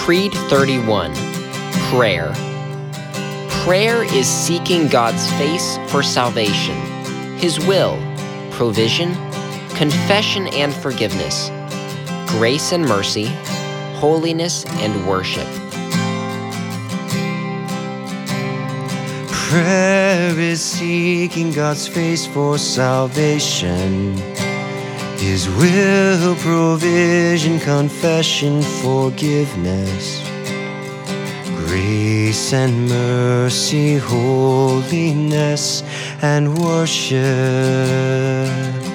Creed 31. Prayer. Prayer is seeking God's face for salvation, His will, provision, confession and forgiveness, grace and mercy, holiness and worship. Prayer is seeking God's face for salvation, His will, provision, confession, forgiveness, grace and mercy, holiness and worship.